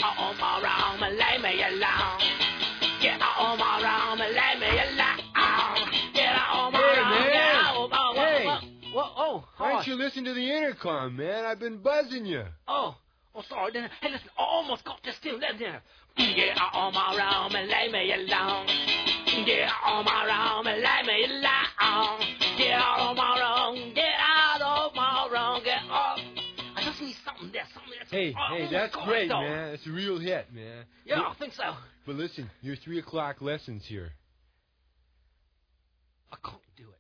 on my room and leave me alone. Get on my room and leave me alone. Get on my room. Get out. Oh, why don't you listen to the intercom, man? I've been buzzing you. Oh, sorry. Then, hey, listen, I almost got this still left there. Get on my room and leave me alone. Get on my room and leave me alone. Get out of my room. Get out of my room. Get off. I just need something there. Hey, that's great, man. It's a real hit, man. Yeah, I think so. But listen, your 3 o'clock lesson's here. I can't do it.